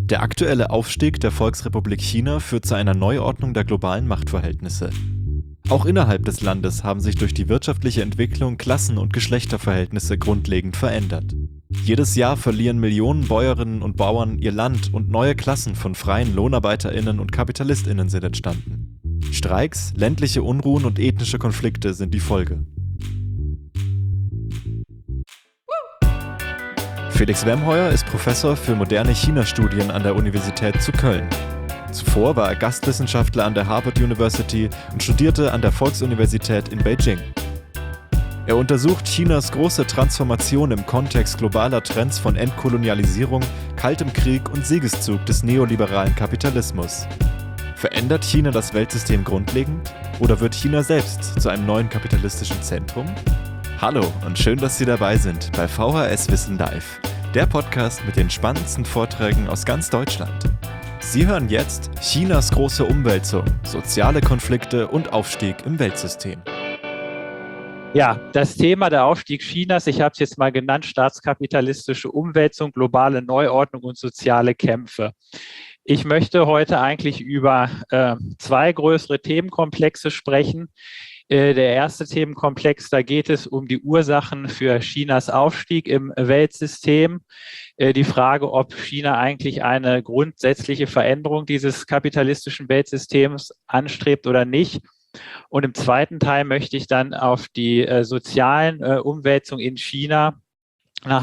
Der aktuelle Aufstieg der Volksrepublik China führt zu einer Neuordnung der globalen Machtverhältnisse. Auch innerhalb des Landes haben sich durch die wirtschaftliche Entwicklung Klassen- und Geschlechterverhältnisse grundlegend verändert. Jedes Jahr verlieren Millionen Bäuerinnen und Bauern ihr Land und neue Klassen von freien LohnarbeiterInnen und KapitalistInnen sind entstanden. Streiks, ländliche Unruhen und ethnische Konflikte sind die Folge. Felix Wemheuer ist Professor für moderne China-Studien an der Universität zu Köln. Zuvor war er Gastwissenschaftler an der Harvard University und studierte an der Volksuniversität in Beijing. Er untersucht Chinas große Transformation im Kontext globaler Trends von Entkolonialisierung, Kaltem Krieg und Siegeszug des neoliberalen Kapitalismus. Verändert China das Weltsystem grundlegend oder wird China selbst zu einem neuen kapitalistischen Zentrum? Hallo und schön, dass Sie dabei sind bei VHS Wissen Live, der Podcast mit den spannendsten Vorträgen aus ganz Deutschland. Sie hören jetzt Chinas große Umwälzung, soziale Konflikte und Aufstieg im Weltsystem. Ja, das Thema der Aufstieg Chinas, ich habe es jetzt mal genannt, staatskapitalistische Umwälzung, globale Neuordnung und soziale Kämpfe. Ich möchte heute eigentlich über zwei größere Themenkomplexe sprechen. Der erste Themenkomplex, da geht es um die Ursachen für Chinas Aufstieg im Weltsystem. Die Frage, ob China eigentlich eine grundsätzliche Veränderung dieses kapitalistischen Weltsystems anstrebt oder nicht. Und im zweiten Teil möchte ich dann auf die sozialen Umwälzungen in China nach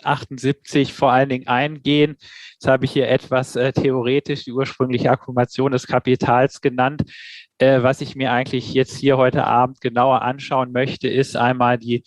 1978 vor allen Dingen eingehen. Jetzt habe ich hier etwas theoretisch die ursprüngliche Akkumulation des Kapitals genannt. Was ich mir eigentlich jetzt hier heute Abend genauer anschauen möchte, ist einmal die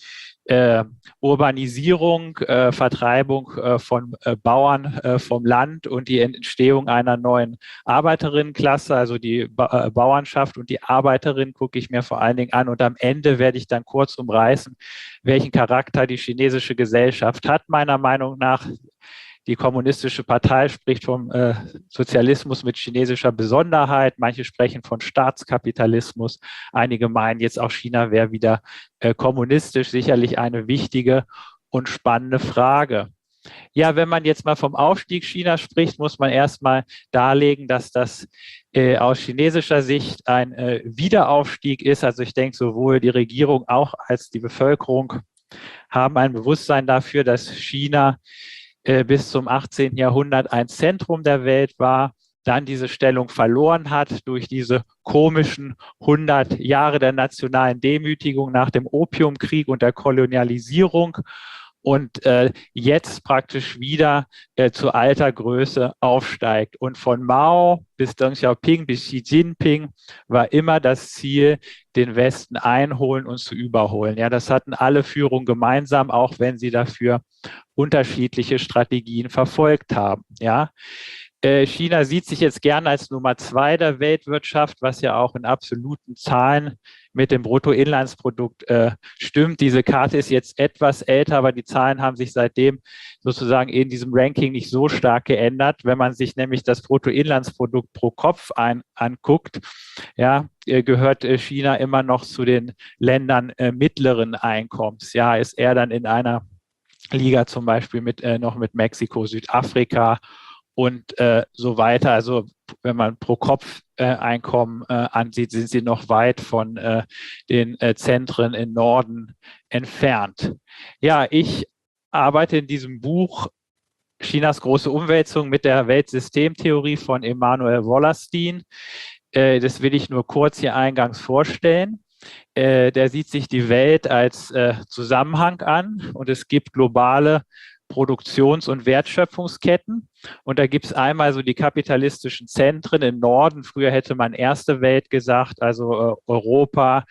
Urbanisierung, Vertreibung von Bauern vom Land und die Entstehung einer neuen Arbeiterinnenklasse, also die Bauernschaft und die Arbeiterinnen gucke ich mir vor allen Dingen an und am Ende werde ich dann kurz umreißen, welchen Charakter die chinesische Gesellschaft hat, meiner Meinung nach. Die Kommunistische Partei spricht vom Sozialismus mit chinesischer Besonderheit. Manche sprechen von Staatskapitalismus. Einige meinen jetzt auch, China wäre wieder kommunistisch. Sicherlich eine wichtige und spannende Frage. Ja, wenn man jetzt mal vom Aufstieg Chinas spricht, muss man erstmal darlegen, dass das aus chinesischer Sicht ein Wiederaufstieg ist. Also ich denke, sowohl die Regierung als die Bevölkerung haben ein Bewusstsein dafür, dass China bis zum 18. Jahrhundert ein Zentrum der Welt war, dann diese Stellung verloren hat durch diese komischen 100 Jahre der nationalen Demütigung nach dem Opiumkrieg und der Kolonialisierung und jetzt praktisch wieder zu alter Größe aufsteigt. Und von Mao bis Deng Xiaoping bis Xi Jinping war immer das Ziel, den Westen einholen und zu überholen. Ja, das hatten alle Führungen gemeinsam, auch wenn sie dafür unterschiedliche Strategien verfolgt haben. Ja. China sieht sich jetzt gerne als Nummer 2 der Weltwirtschaft, was ja auch in absoluten Zahlen mit dem Bruttoinlandsprodukt stimmt. Diese Karte ist jetzt etwas älter, aber die Zahlen haben sich seitdem sozusagen in diesem Ranking nicht so stark geändert. Wenn man sich nämlich das Bruttoinlandsprodukt pro Kopf anguckt, ja, gehört China immer noch zu den Ländern mittleren Einkommens. Ja, ist er dann in einer Liga zum Beispiel noch mit Mexiko, Südafrika und so weiter. Also wenn man pro Kopf Einkommen ansieht, sind sie noch weit von den Zentren im Norden entfernt. Ja, ich arbeite in diesem Buch Chinas große Umwälzung mit der Weltsystemtheorie von Emanuel Wallerstein. Das will ich nur kurz hier eingangs vorstellen. Der sieht sich die Welt als Zusammenhang an und es gibt globale Produktions- und Wertschöpfungsketten. Und da gibt es einmal so die kapitalistischen Zentren im Norden. Früher hätte man erste Welt gesagt, also Europa,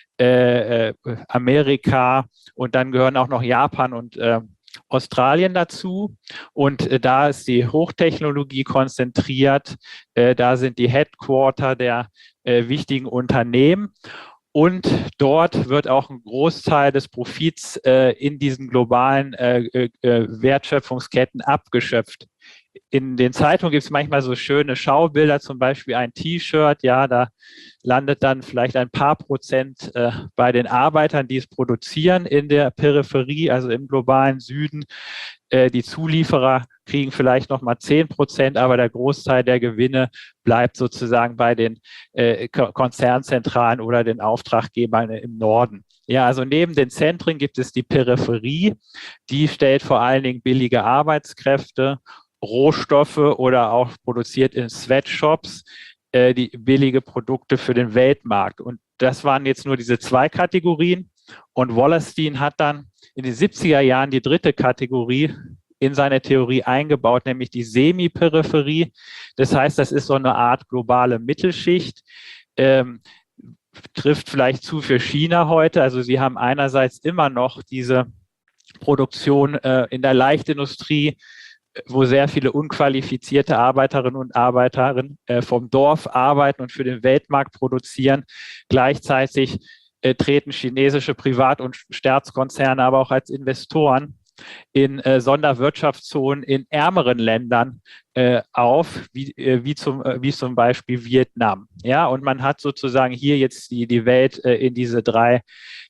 Amerika und dann gehören auch noch Japan und Australien dazu. Und da ist die Hochtechnologie konzentriert. Da sind die Headquarter der wichtigen Unternehmen. Und dort wird auch ein Großteil des Profits in diesen globalen Wertschöpfungsketten abgeschöpft. In den Zeitungen gibt es manchmal so schöne Schaubilder, zum Beispiel ein T-Shirt, ja, da landet dann vielleicht ein paar Prozent bei den Arbeitern, die es produzieren in der Peripherie, also im globalen Süden. Die Zulieferer kriegen vielleicht nochmal 10%, aber der Großteil der Gewinne bleibt sozusagen bei den Konzernzentralen oder den Auftraggebern im Norden. Ja, also neben den Zentren gibt es die Peripherie, die stellt vor allen Dingen billige Arbeitskräfte, Rohstoffe oder auch produziert in Sweatshops die billige Produkte für den Weltmarkt. Und das waren jetzt nur diese 2 Kategorien. Und Wallerstein hat dann in den 70er Jahren die 3. Kategorie in seine Theorie eingebaut, nämlich die Semi-Peripherie. Das heißt, das ist so eine Art globale Mittelschicht, trifft vielleicht zu für China heute. Also sie haben einerseits immer noch diese Produktion in der Leichtindustrie, wo sehr viele unqualifizierte Arbeiterinnen und Arbeiter vom Dorf arbeiten und für den Weltmarkt produzieren. Gleichzeitig treten chinesische Privat- und Staatskonzerne aber auch als Investoren in Sonderwirtschaftszonen in ärmeren Ländern auf, wie zum Beispiel Vietnam. Ja, und man hat sozusagen hier jetzt die Welt in diese 3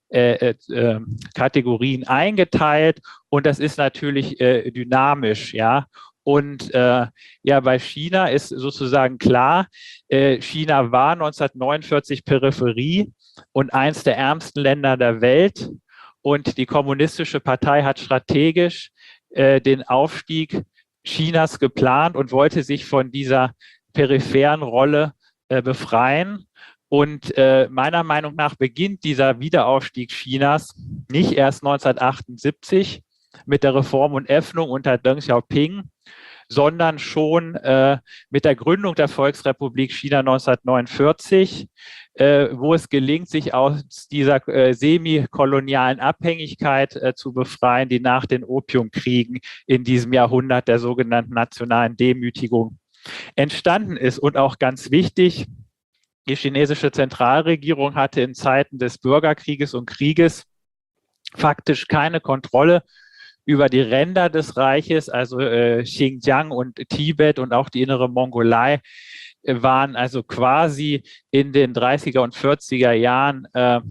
Kategorien eingeteilt, und das ist natürlich dynamisch, ja. Und ja, bei China ist sozusagen klar, China war 1949 Peripherie und eins der ärmsten Länder der Welt. Und die Kommunistische Partei hat strategisch den Aufstieg Chinas geplant und wollte sich von dieser peripheren Rolle befreien. Und meiner Meinung nach beginnt dieser Wiederaufstieg Chinas nicht erst 1978 mit der Reform und Öffnung unter Deng Xiaoping, sondern schon mit der Gründung der Volksrepublik China 1949, wo es gelingt, sich aus dieser semikolonialen Abhängigkeit zu befreien, die nach den Opiumkriegen in diesem Jahrhundert der sogenannten nationalen Demütigung entstanden ist. Und auch ganz wichtig, die chinesische Zentralregierung hatte in Zeiten des Bürgerkrieges und Krieges faktisch keine Kontrolle über die Ränder des Reiches, also Xinjiang und Tibet und auch die innere Mongolei waren also quasi in den 30er und 40er Jahren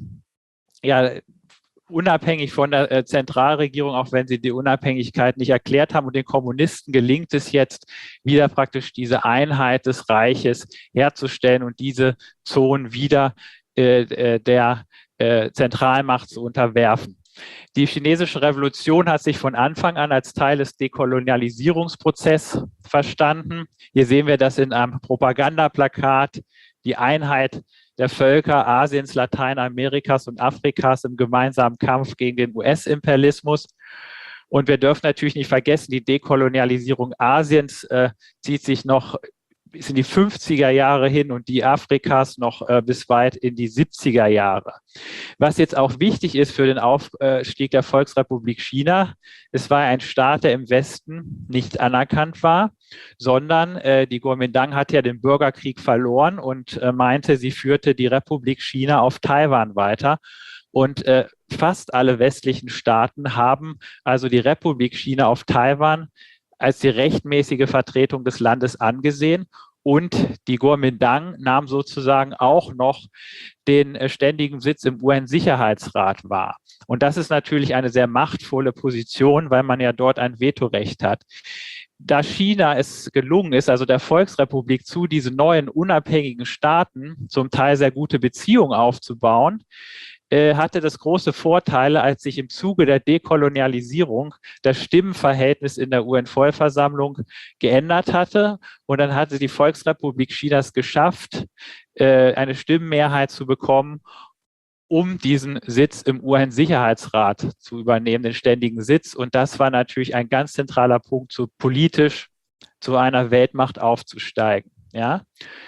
ja, unabhängig von der Zentralregierung, auch wenn sie die Unabhängigkeit nicht erklärt haben. Und den Kommunisten gelingt es jetzt, wieder praktisch diese Einheit des Reiches herzustellen und diese Zonen wieder der Zentralmacht zu unterwerfen. Die chinesische Revolution hat sich von Anfang an als Teil des Dekolonialisierungsprozesses verstanden. Hier sehen wir das in einem Propagandaplakat, die Einheit der Völker Asiens, Lateinamerikas und Afrikas im gemeinsamen Kampf gegen den US-Imperialismus. Und wir dürfen natürlich nicht vergessen, die Dekolonialisierung Asiens zieht sich noch bis in die 50er Jahre hin und die Afrikas noch bis weit in die 70er Jahre. Was jetzt auch wichtig ist für den Aufstieg der Volksrepublik China, es war ein Staat, der im Westen nicht anerkannt war, sondern die Kuomintang hat ja den Bürgerkrieg verloren und meinte, sie führte die Republik China auf Taiwan weiter. Und fast alle westlichen Staaten haben also die Republik China auf Taiwan als die rechtmäßige Vertretung des Landes angesehen. Und die Kuomintang nahm sozusagen auch noch den ständigen Sitz im UN-Sicherheitsrat wahr. Und das ist natürlich eine sehr machtvolle Position, weil man ja dort ein Vetorecht hat. Da China es gelungen ist, also der Volksrepublik zu diesen neuen unabhängigen Staaten zum Teil sehr gute Beziehungen aufzubauen, hatte das große Vorteile, als sich im Zuge der Dekolonialisierung das Stimmenverhältnis in der UN-Vollversammlung geändert hatte. Und dann hatte die Volksrepublik Chinas geschafft, eine Stimmenmehrheit zu bekommen, um diesen Sitz im UN-Sicherheitsrat zu übernehmen, den ständigen Sitz. Und das war natürlich ein ganz zentraler Punkt, politisch zu einer Weltmacht aufzusteigen. Ja.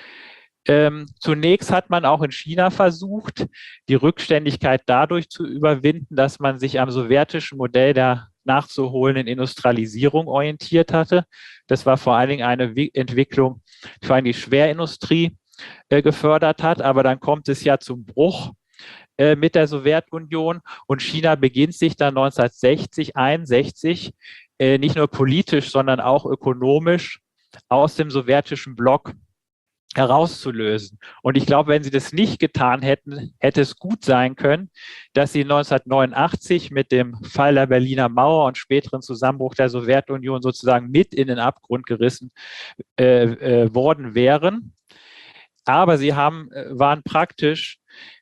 Zunächst hat man auch in China versucht, die Rückständigkeit dadurch zu überwinden, dass man sich am sowjetischen Modell der nachzuholenden Industrialisierung orientiert hatte. Das war vor allen Dingen eine Entwicklung, die vor allem die Schwerindustrie gefördert hat. Aber dann kommt es ja zum Bruch mit der Sowjetunion und China beginnt sich dann 1960, 61 nicht nur politisch, sondern auch ökonomisch aus dem sowjetischen Block herauszulösen. Und ich glaube, wenn sie das nicht getan hätten, hätte es gut sein können, dass sie 1989 mit dem Fall der Berliner Mauer und späteren Zusammenbruch der Sowjetunion sozusagen mit in den Abgrund gerissen worden wären. Aber sie waren praktisch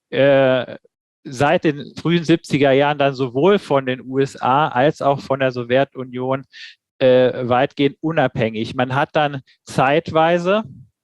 seit den frühen 70er Jahren dann sowohl von den USA als auch von der Sowjetunion weitgehend unabhängig. Man hat dann zeitweise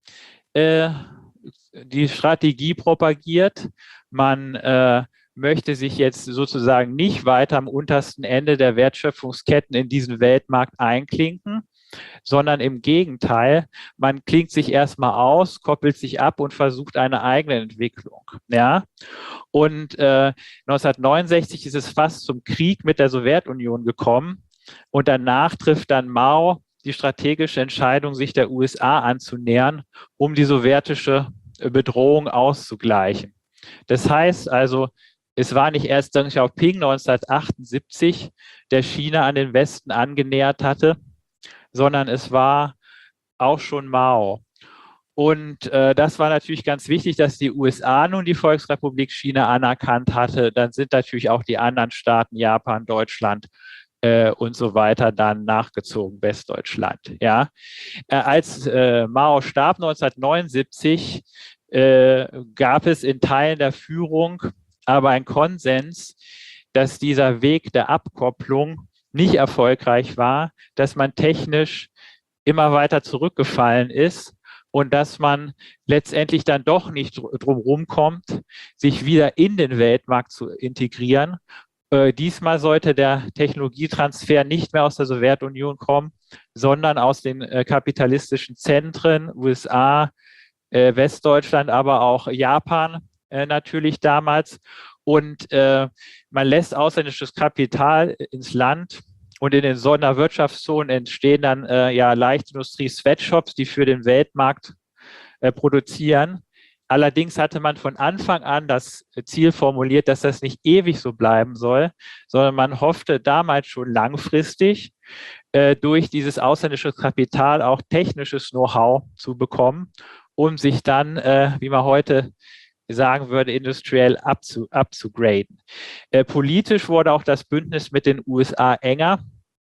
die Strategie propagiert. Man möchte sich jetzt sozusagen nicht weiter am untersten Ende der Wertschöpfungsketten in diesen Weltmarkt einklinken, sondern im Gegenteil, man klingt sich erstmal aus, koppelt sich ab und versucht eine eigene Entwicklung. Ja? Und 1969 ist es fast zum Krieg mit der Sowjetunion gekommen und danach trifft dann Mao die strategische Entscheidung, sich der USA anzunähern, um die sowjetische Bedrohung auszugleichen. Das heißt also, es war nicht erst Deng Xiaoping 1978, der China an den Westen angenähert hatte, sondern es war auch schon Mao. Und das war natürlich ganz wichtig, dass die USA nun die Volksrepublik China anerkannt hatte. Dann sind natürlich auch die anderen Staaten, Japan, Deutschland, und so weiter dann nachgezogen, Westdeutschland. Ja. Als Mao starb 1979, gab es in Teilen der Führung aber einen Konsens, dass dieser Weg der Abkopplung nicht erfolgreich war, dass man technisch immer weiter zurückgefallen ist und dass man letztendlich dann doch nicht drum kommt, sich wieder in den Weltmarkt zu integrieren. Diesmal sollte der Technologietransfer nicht mehr aus der Sowjetunion kommen, sondern aus den kapitalistischen Zentren, USA, Westdeutschland, aber auch Japan natürlich damals. Und man lässt ausländisches Kapital ins Land und in den Sonderwirtschaftszonen entstehen dann Leichtindustrie-Sweatshops, die für den Weltmarkt produzieren. Allerdings hatte man von Anfang an das Ziel formuliert, dass das nicht ewig so bleiben soll, sondern man hoffte damals schon langfristig durch dieses ausländische Kapital auch technisches Know-how zu bekommen, um sich dann, wie man heute sagen würde, industriell abzugraden. Politisch wurde auch das Bündnis mit den USA enger.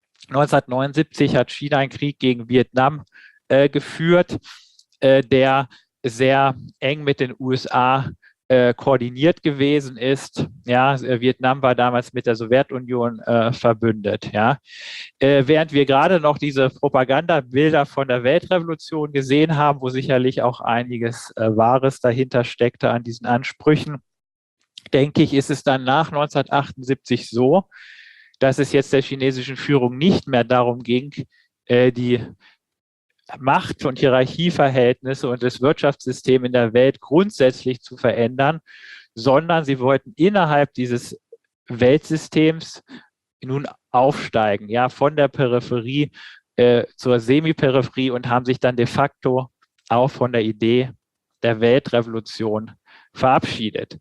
1979 hat China einen Krieg gegen Vietnam geführt, der sehr eng mit den USA koordiniert gewesen ist. Ja, Vietnam war damals mit der Sowjetunion verbündet. Ja. Während wir gerade noch diese Propagandabilder von der Weltrevolution gesehen haben, wo sicherlich auch einiges Wahres dahinter steckte an diesen Ansprüchen, denke ich, ist es dann nach 1978 so, dass es jetzt der chinesischen Führung nicht mehr darum ging, die Macht- und Hierarchieverhältnisse und das Wirtschaftssystem in der Welt grundsätzlich zu verändern, sondern sie wollten innerhalb dieses Weltsystems nun aufsteigen, ja, von der Peripherie zur Semiperipherie und haben sich dann de facto auch von der Idee der Weltrevolution verabschiedet.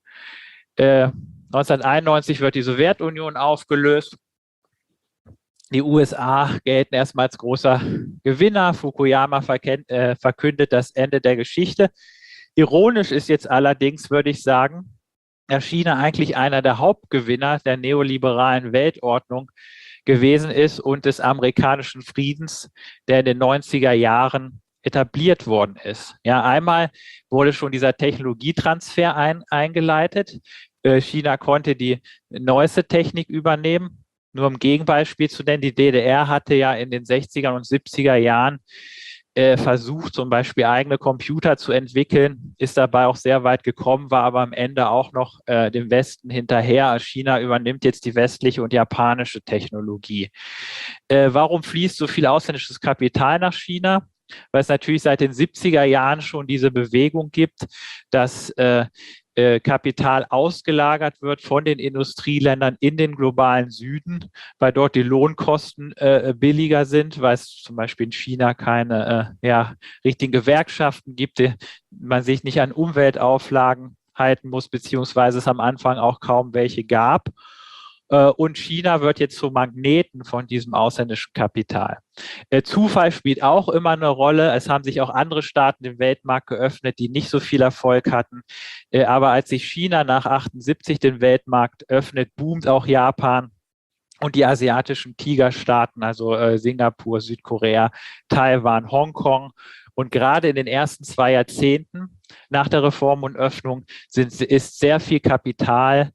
1991 wird die Sowjetunion aufgelöst. Die USA gelten erstmal als großer Gewinner. Fukuyama verkündet das Ende der Geschichte. Ironisch ist jetzt allerdings, würde ich sagen, dass China eigentlich einer der Hauptgewinner der neoliberalen Weltordnung gewesen ist und des amerikanischen Friedens, der in den 90er Jahren etabliert worden ist. Ja, einmal wurde schon dieser Technologietransfer eingeleitet. China konnte die neueste Technik übernehmen. Nur um Gegenbeispiel zu nennen, die DDR hatte ja in den 60er und 70er Jahren versucht, zum Beispiel eigene Computer zu entwickeln, ist dabei auch sehr weit gekommen, war aber am Ende auch noch dem Westen hinterher. China übernimmt jetzt die westliche und japanische Technologie. Warum fließt so viel ausländisches Kapital nach China? Weil es natürlich seit den 70er Jahren schon diese Bewegung gibt, dass Kapital ausgelagert wird von den Industrieländern in den globalen Süden, weil dort die Lohnkosten billiger sind, weil es zum Beispiel in China keine richtigen Gewerkschaften gibt, man sich nicht an Umweltauflagen halten muss, beziehungsweise es am Anfang auch kaum welche gab. Und China wird jetzt zum Magneten von diesem ausländischen Kapital. Zufall spielt auch immer eine Rolle. Es haben sich auch andere Staaten dem Weltmarkt geöffnet, die nicht so viel Erfolg hatten. Aber als sich China nach 78 den Weltmarkt öffnet, boomt auch Japan und die asiatischen Tigerstaaten, also Singapur, Südkorea, Taiwan, Hongkong. Und gerade in den ersten 2 Jahrzehnten nach der Reform und Öffnung ist sehr viel Kapital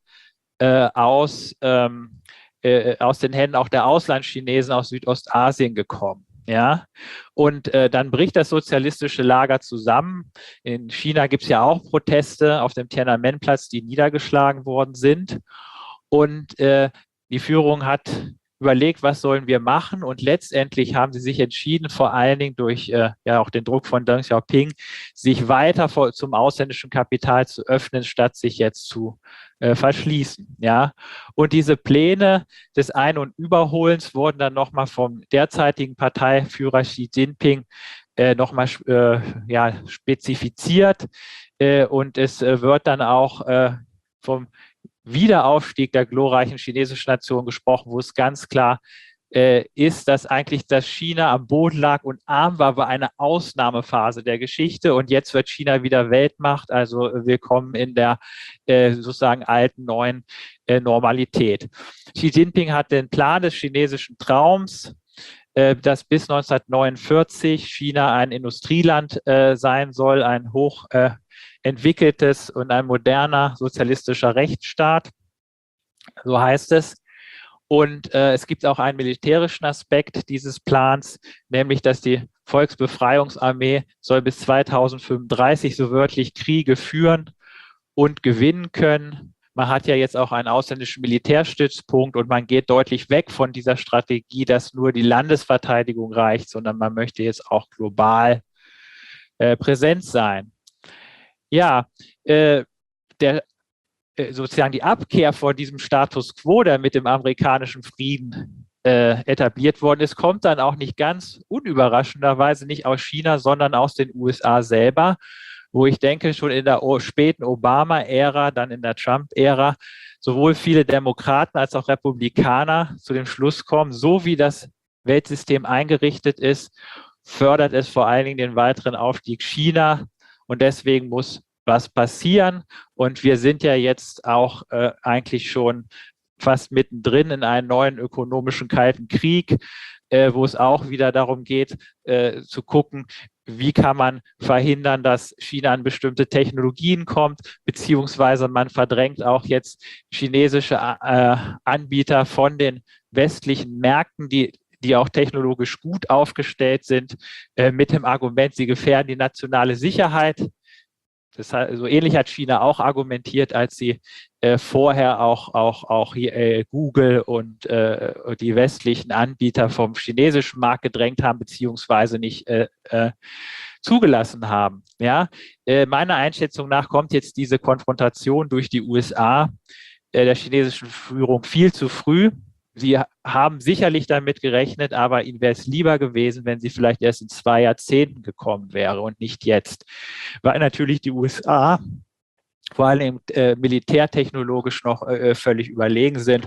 aus den Händen auch der Auslandschinesen aus Südostasien gekommen. Ja, und dann bricht das sozialistische Lager zusammen. In China gibt es ja auch Proteste auf dem Tiananmen-Platz, die niedergeschlagen worden sind. Und die Führung hat überlegt, was sollen wir machen? Und letztendlich haben sie sich entschieden, vor allen Dingen durch ja auch den Druck von Deng Xiaoping, sich weiter zum ausländischen Kapital zu öffnen, statt sich jetzt zu verschließen. Ja? Und diese Pläne des Ein- und Überholens wurden dann nochmal vom derzeitigen Parteiführer Xi Jinping nochmal ja, spezifiziert. Und es wird dann auch vom Wiederaufstieg der glorreichen chinesischen Nation gesprochen, wo es ganz klar ist, dass eigentlich das China am Boden lag und arm war eine Ausnahmephase der Geschichte. Und jetzt wird China wieder Weltmacht. Also willkommen in der sozusagen alten, neuen Normalität. Xi Jinping hat den Plan des chinesischen Traums, dass bis 1949 China ein Industrieland sein soll, ein hoch entwickeltes und ein moderner sozialistischer Rechtsstaat, so heißt es. Und es gibt auch einen militärischen Aspekt dieses Plans, nämlich dass die Volksbefreiungsarmee soll bis 2035 so wörtlich Kriege führen und gewinnen können. Man hat ja jetzt auch einen ausländischen Militärstützpunkt und man geht deutlich weg von dieser Strategie, dass nur die Landesverteidigung reicht, sondern man möchte jetzt auch global präsent sein. Ja, sozusagen die Abkehr von diesem Status quo, der mit dem amerikanischen Frieden etabliert worden ist, kommt dann auch nicht ganz unüberraschenderweise nicht aus China, sondern aus den USA selber, wo ich denke, schon in der späten Obama-Ära, dann in der Trump-Ära, sowohl viele Demokraten als auch Republikaner zu dem Schluss kommen, so wie das Weltsystem eingerichtet ist, fördert es vor allen Dingen den weiteren Aufstieg China. Und deswegen muss was passieren. Und wir sind ja jetzt auch eigentlich schon fast mittendrin in einem neuen ökonomischen Kalten Krieg, wo es auch wieder darum geht, zu gucken, wie kann man verhindern, dass China an bestimmte Technologien kommt, beziehungsweise man verdrängt auch jetzt chinesische Anbieter von den westlichen Märkten, die auch technologisch gut aufgestellt sind, mit dem Argument, sie gefährden die nationale Sicherheit. Das heißt, so ähnlich hat China auch argumentiert, als sie vorher auch hier, Google und die westlichen Anbieter vom chinesischen Markt gedrängt haben, beziehungsweise nicht zugelassen haben. Ja? Meiner Einschätzung nach kommt jetzt diese Konfrontation durch die USA der chinesischen Führung viel zu früh. Sie haben sicherlich damit gerechnet, aber ihnen wäre es lieber gewesen, wenn sie vielleicht erst in 2 Jahrzehnten gekommen wäre und nicht jetzt. Weil natürlich die USA vor allem militärtechnologisch noch völlig überlegen sind.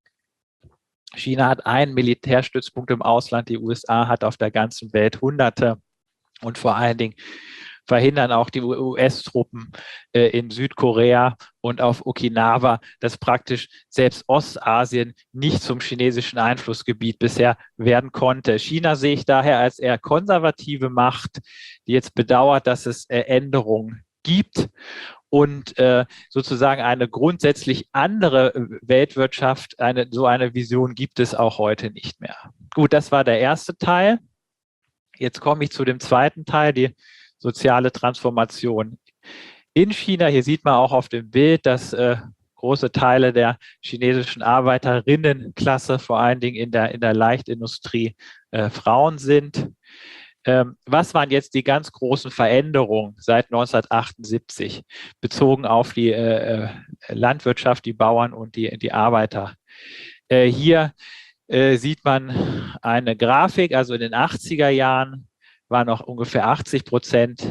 China hat einen Militärstützpunkt im Ausland, die USA hat auf der ganzen Welt Hunderte und vor allen Dingen verhindern auch die US-Truppen in Südkorea und auf Okinawa, dass praktisch selbst Ostasien nicht zum chinesischen Einflussgebiet bisher werden konnte. China sehe ich daher als eher konservative Macht, die jetzt bedauert, dass es Änderungen gibt und sozusagen eine grundsätzlich andere Weltwirtschaft, so eine Vision gibt es auch heute nicht mehr. Gut, das war der erste Teil. Jetzt komme ich zu dem zweiten Teil, die soziale Transformation in China. Hier sieht man auch auf dem Bild, dass große Teile der chinesischen Arbeiterinnenklasse, vor allen Dingen in der Leichtindustrie, Frauen sind. Was waren jetzt die ganz großen Veränderungen seit 1978 bezogen auf die Landwirtschaft, die Bauern und die Arbeiter? Hier sieht man eine Grafik, also in den 80er Jahren war noch ungefähr 80%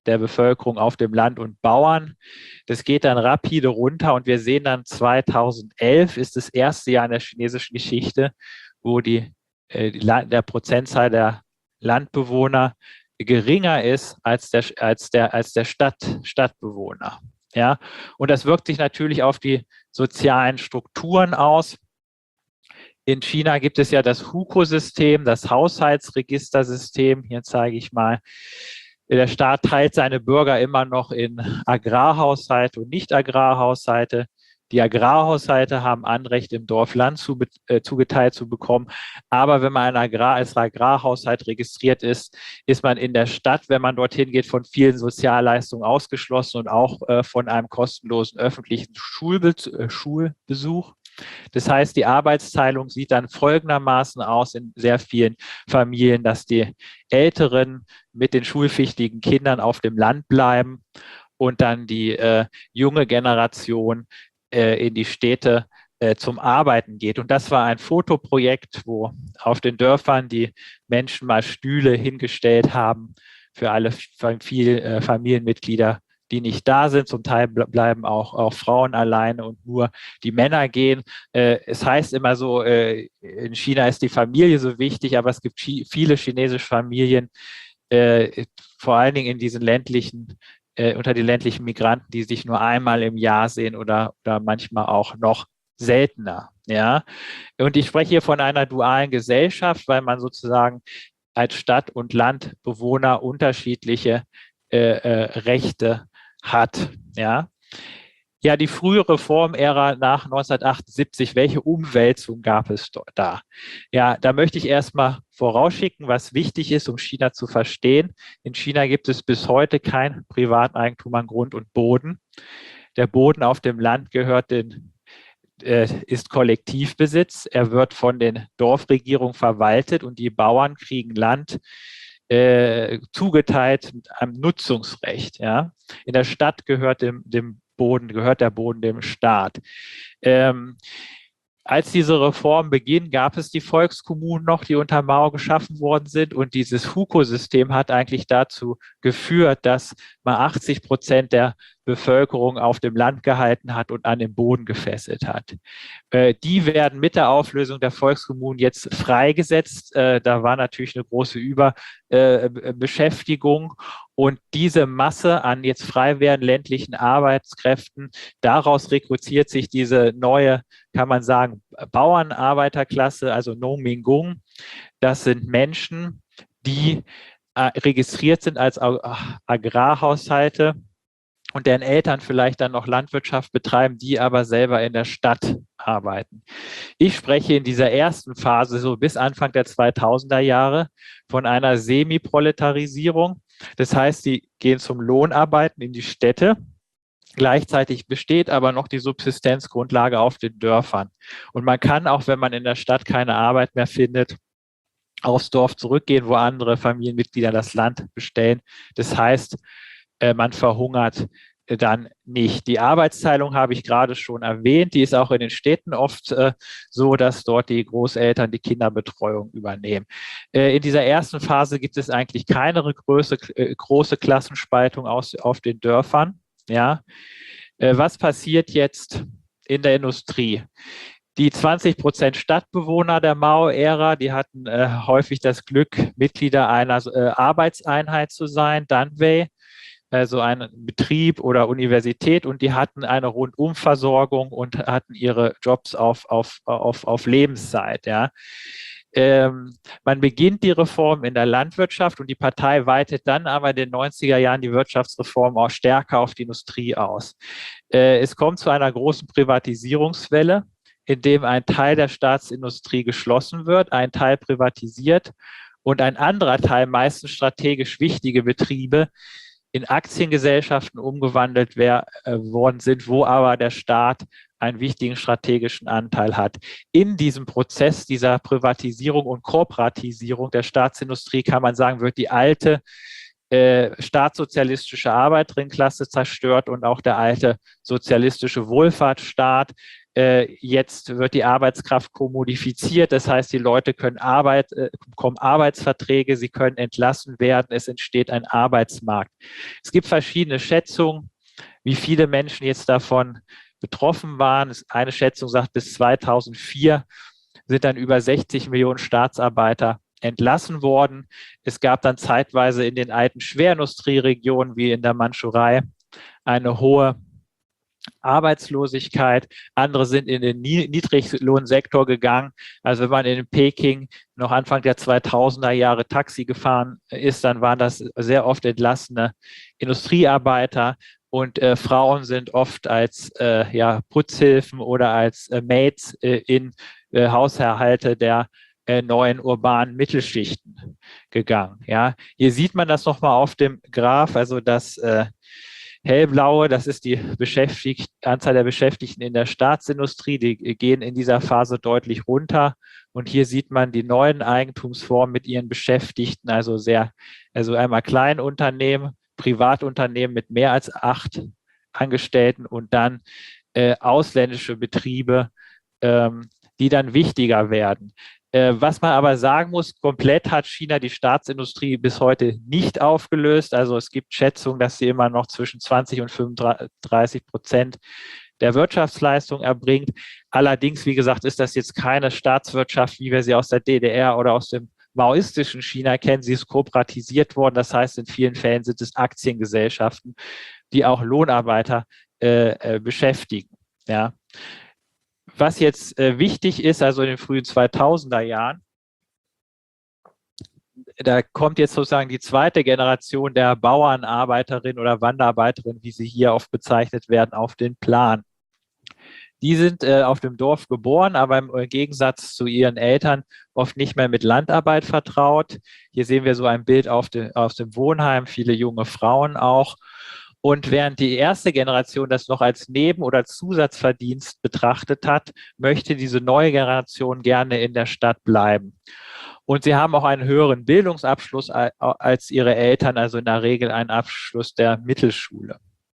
der Bevölkerung auf dem Land und Bauern. Das geht dann rapide runter und wir sehen dann 2011 ist das erste Jahr in der chinesischen Geschichte, wo der Prozentzahl der Landbewohner geringer ist als der Stadtbewohner. Ja, und das wirkt sich natürlich auf die sozialen Strukturen aus. In China gibt es ja das Hukou-System, das Haushaltsregistersystem. Hier zeige ich mal, der Staat teilt seine Bürger immer noch in Agrarhaushalte und Nicht-Agrarhaushalte. Die Agrarhaushalte haben Anrecht, im Dorf Land zugeteilt zu bekommen. Aber wenn man als Agrarhaushalt registriert ist, ist man in der Stadt, wenn man dorthin geht, von vielen Sozialleistungen ausgeschlossen und auch von einem kostenlosen öffentlichen Schulbesuch. Das heißt, die Arbeitsteilung sieht dann folgendermaßen aus in sehr vielen Familien, dass die Älteren mit den schulpflichtigen Kindern auf dem Land bleiben und dann die junge Generation in die Städte zum Arbeiten geht. Und das war ein Fotoprojekt, wo auf den Dörfern die Menschen mal Stühle hingestellt haben für alle Familienmitglieder, die nicht da sind. Zum Teil bleiben auch Frauen alleine und nur die Männer gehen. Es heißt immer so, in China ist die Familie so wichtig, aber es gibt viele chinesische Familien, vor allen Dingen in diesen unter den ländlichen Migranten, die sich nur einmal im Jahr sehen oder manchmal auch noch seltener. Ja? Und ich spreche hier von einer dualen Gesellschaft, weil man sozusagen als Stadt- und Landbewohner unterschiedliche Rechte hat. Ja? Ja, die frühe Reformära nach 1978, welche Umwälzung gab es da? Ja, da möchte ich erstmal vorausschicken, was wichtig ist, um China zu verstehen. In China gibt es bis heute kein Privateigentum an Grund und Boden. Der Boden auf dem Land ist Kollektivbesitz. Er wird von den Dorfregierungen verwaltet und die Bauern kriegen Land zugeteilt mit einem Nutzungsrecht. Ja? In der Stadt gehört der Boden dem Staat. Als diese Reform beginnt, gab es die Volkskommunen noch, die unter Mao geschaffen worden sind. Und dieses Hukou-System hat eigentlich dazu geführt, dass man 80% der Bevölkerung auf dem Land gehalten hat und an den Boden gefesselt hat. Die werden mit der Auflösung der Volkskommunen jetzt freigesetzt. Da war natürlich eine große Überbeschäftigung. Und diese Masse an jetzt frei werdenden ländlichen Arbeitskräften, daraus rekrutiert sich diese neue, kann man sagen, Bauernarbeiterklasse, also Nongminggung. Das sind Menschen, die registriert sind als Agrarhaushalte und deren Eltern vielleicht dann noch Landwirtschaft betreiben, die aber selber in der Stadt arbeiten. Ich spreche in dieser ersten Phase, so bis Anfang der 2000er Jahre, von einer Semiproletarisierung. Das heißt, die gehen zum Lohnarbeiten in die Städte. Gleichzeitig besteht aber noch die Subsistenzgrundlage auf den Dörfern. Und man kann auch, wenn man in der Stadt keine Arbeit mehr findet, aufs Dorf zurückgehen, wo andere Familienmitglieder das Land bestellen. Das heißt, man verhungert dann nicht. Die Arbeitsteilung habe ich gerade schon erwähnt. Die ist auch in den Städten oft so, dass dort die Großeltern die Kinderbetreuung übernehmen. In dieser ersten Phase gibt es eigentlich keine große Klassenspaltung auf den Dörfern. Ja. Was passiert jetzt in der Industrie? Die 20% Stadtbewohner der Mao-Ära, die hatten häufig das Glück, Mitglieder einer Arbeitseinheit zu sein, Danwei, also ein Betrieb oder Universität, und die hatten eine Rundumversorgung und hatten ihre Jobs auf Lebenszeit. Ja. Man beginnt die Reform in der Landwirtschaft und die Partei weitet dann aber in den 90er Jahren die Wirtschaftsreform auch stärker auf die Industrie aus. Es kommt zu einer großen Privatisierungswelle, in dem ein Teil der Staatsindustrie geschlossen wird, ein Teil privatisiert und ein anderer Teil, meistens strategisch wichtige Betriebe, in Aktiengesellschaften umgewandelt worden sind, wo aber der Staat einen wichtigen strategischen Anteil hat. In diesem Prozess dieser Privatisierung und Korporatisierung der Staatsindustrie, kann man sagen, wird die alte staatssozialistische Arbeiterinnenklasse zerstört und auch der alte sozialistische Wohlfahrtsstaat. Jetzt wird die Arbeitskraft kommodifiziert, das heißt, die Leute können bekommen Arbeitsverträge, sie können entlassen werden, es entsteht ein Arbeitsmarkt. Es gibt verschiedene Schätzungen, wie viele Menschen jetzt davon betroffen waren. Eine Schätzung sagt, bis 2004 sind dann über 60 Millionen Staatsarbeiter entlassen worden. Es gab dann zeitweise in den alten Schwerindustrieregionen wie in der Mandschurei eine hohe Arbeitslosigkeit. Andere sind in den Niedriglohnsektor gegangen. Also wenn man in Peking noch Anfang der 2000er Jahre Taxi gefahren ist, dann waren das sehr oft entlassene Industriearbeiter. Und Frauen sind oft als Putzhilfen oder als Maids in Haushalte der neuen urbanen Mittelschichten gegangen. Ja, hier sieht man das nochmal auf dem Graph, also das hellblaue, das ist die Anzahl der Beschäftigten in der Staatsindustrie, die gehen in dieser Phase deutlich runter. Und hier sieht man die neuen Eigentumsformen mit ihren Beschäftigten, also einmal Kleinunternehmen, Privatunternehmen mit mehr als 8 Angestellten und dann ausländische Betriebe, die dann wichtiger werden. Was man aber sagen muss, komplett hat China die Staatsindustrie bis heute nicht aufgelöst. Also es gibt Schätzungen, dass sie immer noch zwischen 20 und 35% der Wirtschaftsleistung erbringt. Allerdings, wie gesagt, ist das jetzt keine Staatswirtschaft, wie wir sie aus der DDR oder aus dem maoistischen China kennen. Sie ist kooperatisiert worden. Das heißt, in vielen Fällen sind es Aktiengesellschaften, die auch Lohnarbeiter beschäftigen. Ja. Was jetzt wichtig ist, also in den frühen 2000er Jahren, da kommt jetzt sozusagen die zweite Generation der Bauernarbeiterinnen oder Wanderarbeiterinnen, wie sie hier oft bezeichnet werden, auf den Plan. Die sind auf dem Dorf geboren, aber im Gegensatz zu ihren Eltern oft nicht mehr mit Landarbeit vertraut. Hier sehen wir so ein Bild aus dem Wohnheim, viele junge Frauen auch. Und während die erste Generation das noch als Neben- oder Zusatzverdienst betrachtet hat, möchte diese neue Generation gerne in der Stadt bleiben. Und sie haben auch einen höheren Bildungsabschluss als ihre Eltern, also in der Regel einen Abschluss der Mittelschule.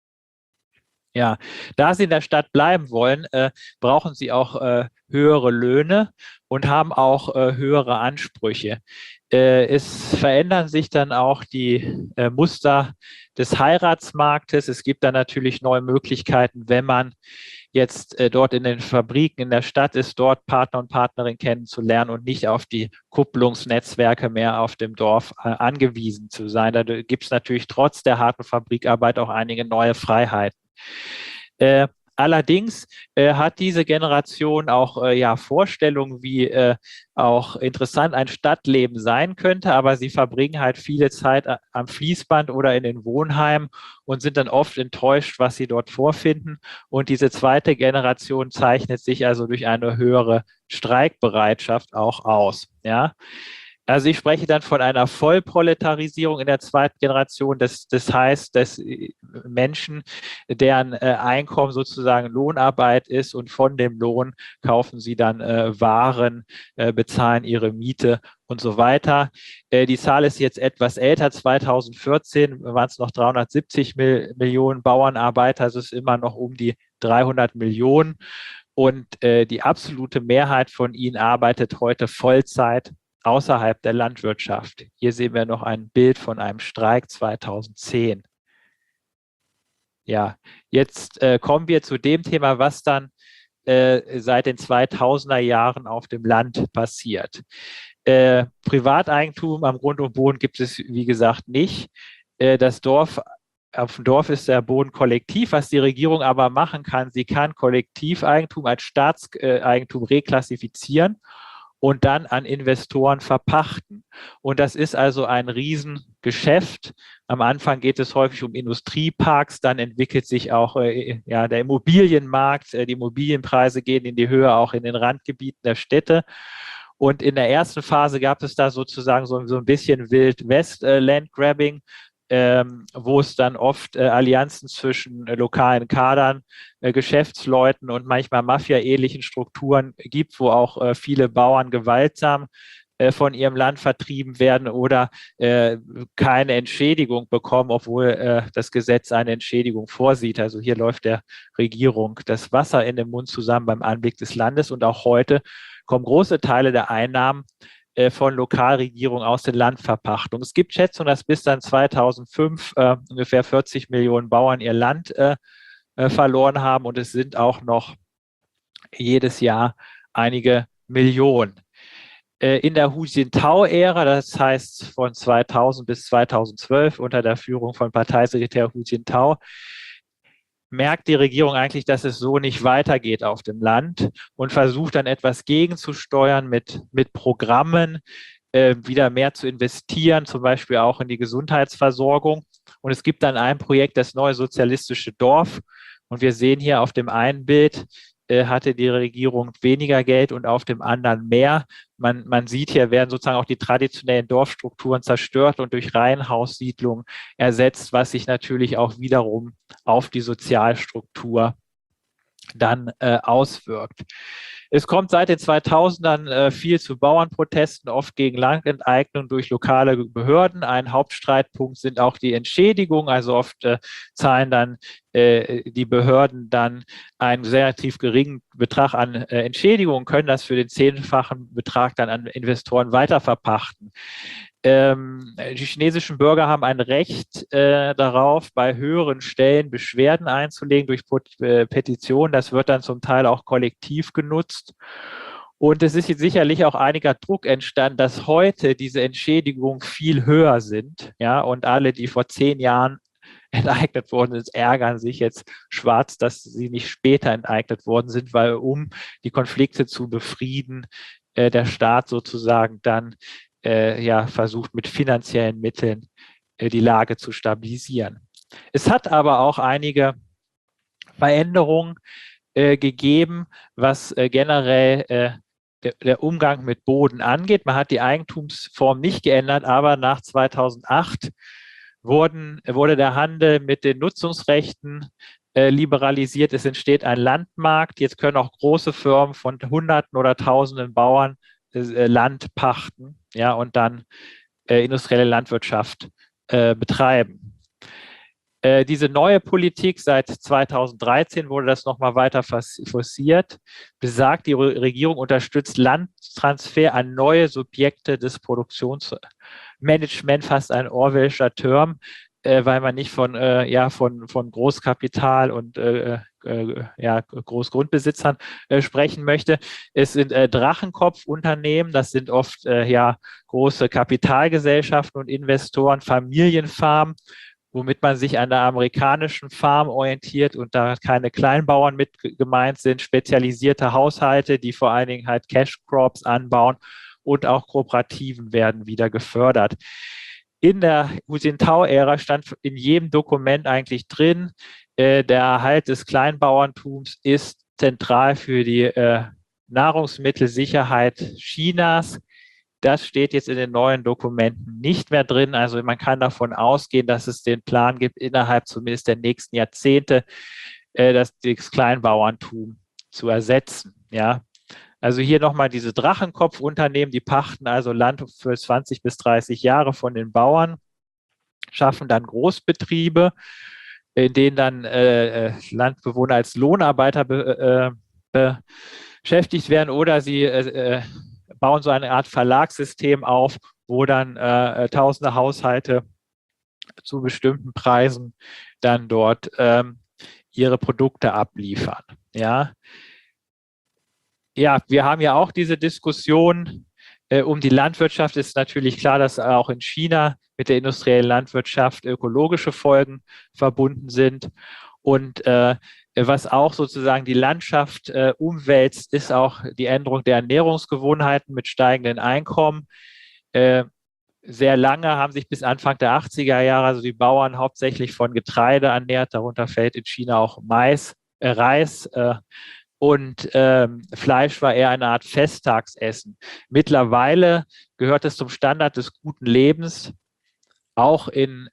Ja, da sie in der Stadt bleiben wollen, brauchen sie auch höhere Löhne und haben auch höhere Ansprüche. Es verändern sich dann auch die Muster des Heiratsmarktes. Es gibt dann natürlich neue Möglichkeiten, wenn man jetzt dort in den Fabriken in der Stadt ist, dort Partner und Partnerin kennenzulernen und nicht auf die Kupplungsnetzwerke mehr auf dem Dorf angewiesen zu sein. Da gibt es natürlich trotz der harten Fabrikarbeit auch einige neue Freiheiten. Allerdings hat diese Generation auch Vorstellungen, wie auch interessant ein Stadtleben sein könnte, aber sie verbringen halt viele Zeit am Fließband oder in den Wohnheimen und sind dann oft enttäuscht, was sie dort vorfinden. Und diese zweite Generation zeichnet sich also durch eine höhere Streikbereitschaft auch aus. Ja. Also ich spreche dann von einer Vollproletarisierung in der zweiten Generation. Das heißt, dass Menschen, deren Einkommen sozusagen Lohnarbeit ist und von dem Lohn kaufen sie dann Waren, bezahlen ihre Miete und so weiter. Die Zahl ist jetzt etwas älter. 2014 waren es noch 370 Millionen Bauernarbeiter. Also es ist immer noch um die 300 Millionen. Und die absolute Mehrheit von ihnen arbeitet heute Vollzeit außerhalb der Landwirtschaft. Hier sehen wir noch ein Bild von einem Streik 2010. Ja, jetzt kommen wir zu dem Thema, was dann seit den 2000er Jahren auf dem Land passiert. Privateigentum am Grund und Boden gibt es, wie gesagt, nicht. Auf dem Dorf ist der Boden kollektiv. Was die Regierung aber machen kann, sie kann Kollektiveigentum als Staatseigentum reklassifizieren und dann an Investoren verpachten. Und das ist also ein Riesengeschäft. Am Anfang geht es häufig um Industrieparks, dann entwickelt sich auch der Immobilienmarkt. Die Immobilienpreise gehen in die Höhe, auch in den Randgebieten der Städte. Und in der ersten Phase gab es da sozusagen so ein bisschen Wild-West-Landgrabbing, wo es dann oft Allianzen zwischen lokalen Kadern, Geschäftsleuten und manchmal Mafia-ähnlichen Strukturen gibt, wo auch viele Bauern gewaltsam von ihrem Land vertrieben werden oder keine Entschädigung bekommen, obwohl das Gesetz eine Entschädigung vorsieht. Also hier läuft der Regierung das Wasser in den Mund zusammen beim Anblick des Landes. Und auch heute kommen große Teile der Einnahmen von Lokalregierungen aus den Landverpachtungen. Es gibt Schätzungen, dass bis dann 2005 ungefähr 40 Millionen Bauern ihr Land verloren haben und es sind auch noch jedes Jahr einige Millionen. In der Hu Jintao-Ära, das heißt von 2000 bis 2012 unter der Führung von Parteisekretär Hu Jintao, merkt die Regierung eigentlich, dass es so nicht weitergeht auf dem Land und versucht dann etwas gegenzusteuern mit Programmen, wieder mehr zu investieren, zum Beispiel auch in die Gesundheitsversorgung. Und es gibt dann ein Projekt, das neue sozialistische Dorf. Und wir sehen hier auf dem einen Bild, hatte die Regierung weniger Geld und auf dem anderen mehr. Man sieht, hier werden sozusagen auch die traditionellen Dorfstrukturen zerstört und durch Reihenhaussiedlungen ersetzt, was sich natürlich auch wiederum auf die Sozialstruktur dann auswirkt. Es kommt seit den 2000ern viel zu Bauernprotesten, oft gegen Landenteignung durch lokale Behörden. Ein Hauptstreitpunkt sind auch die Entschädigungen. Also oft zahlen dann die Behörden dann einen relativ geringen Betrag an Entschädigungen, können das für den 10-fachen Betrag dann an Investoren weiterverpachten. Die chinesischen Bürger haben ein Recht darauf, bei höheren Stellen Beschwerden einzulegen durch Petitionen. Das wird dann zum Teil auch kollektiv genutzt. Und es ist jetzt sicherlich auch einiger Druck entstanden, dass heute diese Entschädigungen viel höher sind. Ja, und alle, die vor 10 Jahren enteignet worden sind, ärgern sich jetzt schwarz, dass sie nicht später enteignet worden sind, weil um die Konflikte zu befrieden, der Staat sozusagen dann versucht mit finanziellen Mitteln die Lage zu stabilisieren. Es hat aber auch einige Veränderungen gegeben, was generell der Umgang mit Boden angeht. Man hat die Eigentumsform nicht geändert, aber nach 2008 wurde der Handel mit den Nutzungsrechten liberalisiert. Es entsteht ein Landmarkt. Jetzt können auch große Firmen von Hunderten oder Tausenden Bauern Land pachten, ja, und dann industrielle Landwirtschaft betreiben. Diese neue Politik seit 2013 wurde das nochmal weiter forciert, besagt, die Regierung unterstützt Landtransfer an neue Subjekte des Produktionsmanagements, fast ein orwellscher Term, weil man nicht von Großkapital und Großgrundbesitzern sprechen möchte. Es sind Drachenkopfunternehmen, das sind oft große Kapitalgesellschaften und Investoren, Familienfarmen, womit man sich an der amerikanischen Farm orientiert und da keine Kleinbauern mit gemeint sind, spezialisierte Haushalte, die vor allen Dingen halt Cash Crops anbauen und auch Kooperativen werden wieder gefördert. In der Hu Jintao-Ära stand in jedem Dokument eigentlich drin, der Erhalt des Kleinbauerntums ist zentral für die Nahrungsmittelsicherheit Chinas. Das steht jetzt in den neuen Dokumenten nicht mehr drin. Also man kann davon ausgehen, dass es den Plan gibt, innerhalb zumindest der nächsten Jahrzehnte das Kleinbauerntum zu ersetzen. Ja. Also hier nochmal diese Drachenkopfunternehmen, die pachten also Land für 20 bis 30 Jahre von den Bauern, schaffen dann Großbetriebe, in denen dann Landbewohner als Lohnarbeiter beschäftigt werden, oder sie bauen so eine Art Verlagssystem auf, wo dann tausende Haushalte zu bestimmten Preisen dann dort ihre Produkte abliefern. Ja. Ja, wir haben ja auch diese Diskussion um die Landwirtschaft. Es ist natürlich klar, dass auch in China mit der industriellen Landwirtschaft ökologische Folgen verbunden sind. Und was auch sozusagen die Landschaft umwälzt, ist auch die Änderung der Ernährungsgewohnheiten mit steigenden Einkommen. Sehr lange haben sich bis Anfang der 80er Jahre also die Bauern hauptsächlich von Getreide ernährt. Darunter fällt in China auch Reis. Und Fleisch war eher eine Art Festtagsessen. Mittlerweile gehört es zum Standard des guten Lebens, auch in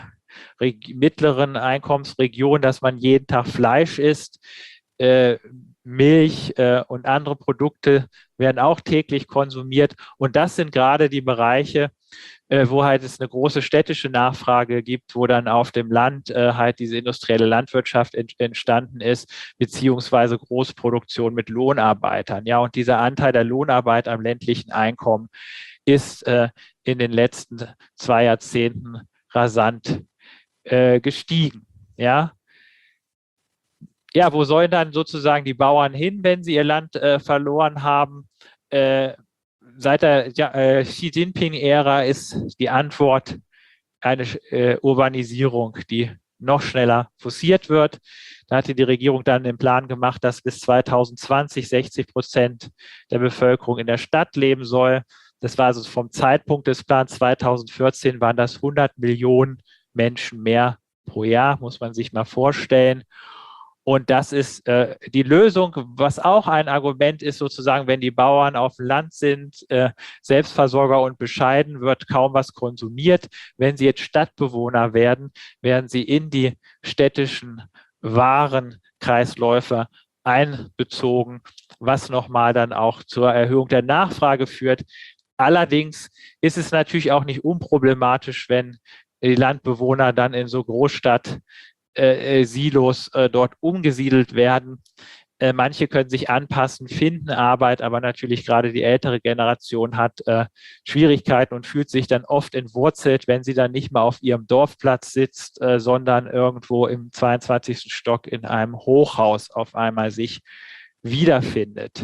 mittleren Einkommensregionen, dass man jeden Tag Fleisch isst. Milch und andere Produkte werden auch täglich konsumiert. Und das sind gerade die Bereiche, wo halt es eine große städtische Nachfrage gibt, wo dann auf dem Land halt diese industrielle Landwirtschaft entstanden ist, beziehungsweise Großproduktion mit Lohnarbeitern. Ja, und dieser Anteil der Lohnarbeit am ländlichen Einkommen ist in den letzten 2 Jahrzehnten rasant gestiegen. Ja. Ja, wo sollen dann sozusagen die Bauern hin, wenn sie ihr Land verloren haben? Seit der Xi Jinping-Ära ist die Antwort eine Urbanisierung, die noch schneller forciert wird. Da hatte die Regierung dann den Plan gemacht, dass bis 2020 60% der Bevölkerung in der Stadt leben soll. Das war also vom Zeitpunkt des Plans 2014 waren das 100 Millionen Menschen mehr pro Jahr, muss man sich mal vorstellen. Und das ist die Lösung, was auch ein Argument ist, sozusagen, wenn die Bauern auf dem Land sind, Selbstversorger und bescheiden, wird kaum was konsumiert. Wenn sie jetzt Stadtbewohner werden, werden sie in die städtischen Warenkreisläufe einbezogen, was nochmal dann auch zur Erhöhung der Nachfrage führt. Allerdings ist es natürlich auch nicht unproblematisch, wenn die Landbewohner dann in so Großstadt Silos dort umgesiedelt werden. Manche können sich anpassen, finden Arbeit, aber natürlich gerade die ältere Generation hat Schwierigkeiten und fühlt sich dann oft entwurzelt, wenn sie dann nicht mehr auf ihrem Dorfplatz sitzt, sondern irgendwo im 22. Stock in einem Hochhaus auf einmal sich wiederfindet.